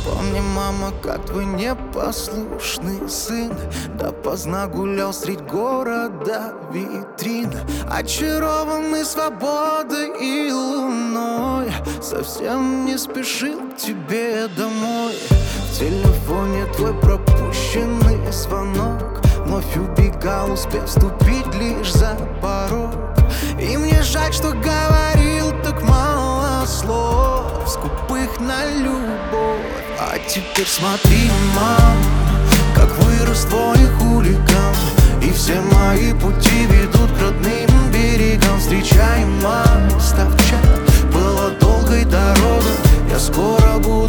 Вспомни, мама, как твой непослушный сын допоздна гулял средь города витрин, очарованный свободой и луной, совсем не спешил к тебе домой. В телефоне твой пропущенный звонок, вновь убегал, успев ступить лишь за порог. И мне жаль, что говорил так мало слов, скупых на любовь. А теперь смотри, мам, как вырос твой хулиган, и все мои пути ведут к родным берегам. Встречай, мам, став чат, была долгой дорога, я скоро буду